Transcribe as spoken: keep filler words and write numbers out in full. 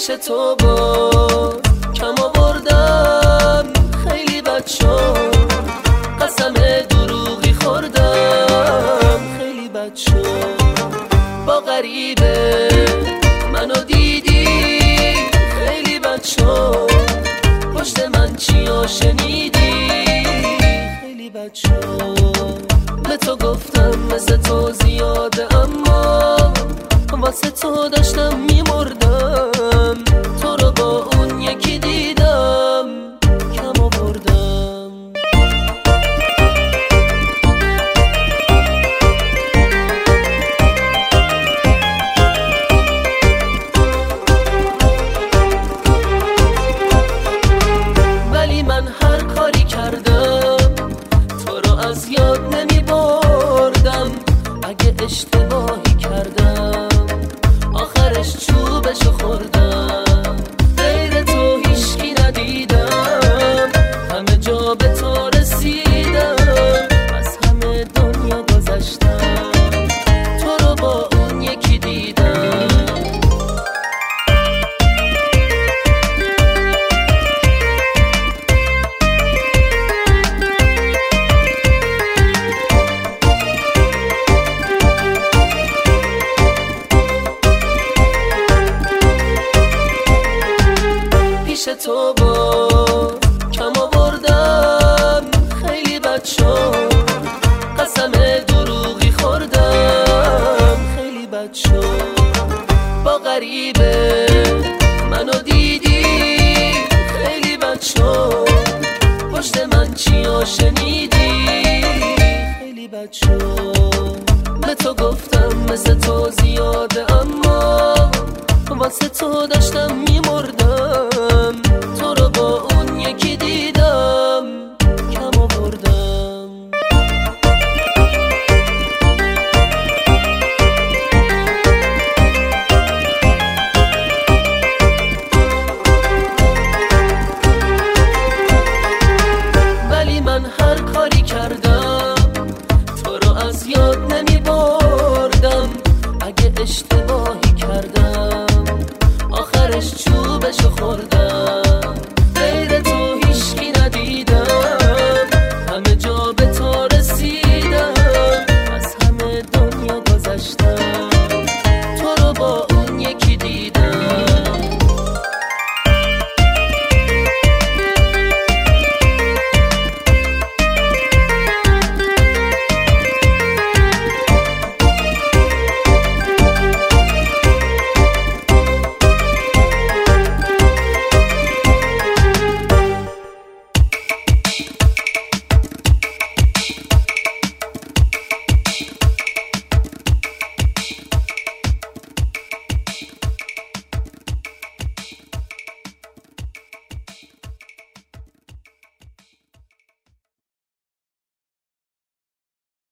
پیش تو با کم آوردم خیلی بد شد، قسم دروغی خوردم خیلی بد شد. با غریبه منو دیدی خیلی بد شد، پشت من چیا شنیدی خیلی بد شد. به تو گفتم مثل تو زیاده اما واسه تو داشتم میمردم، تو رو با اون یکی دیدم کم آوردم. ولی من هر کاری کردم تو رو از یاد نمی بردم، اگه اشتباهی کردم آخرش چوبشو خوردم. غیر تو هیچکی ندیدم، همه جا به تو رسیدم، از همه دنیا گذشتم، تو رو با اون یکی دیدم. پیش تو با کم آوردم خیلی بد شد، قسم دروغی خوردم خیلی بد شد. با غریبه منو دیدی خیلی بد شد، پشت من چیا شنیدی خیلی بد شد. به تو گفتم مثل تو زیاده اما واسه تو داشتم میمردم، تو رو با اون یکی دیدم کم آوردم. ولی من هر کاری کردم تو رو از یاد نمی بردم، اگه اشتباهی کردم آخرش چوبشو خوردم.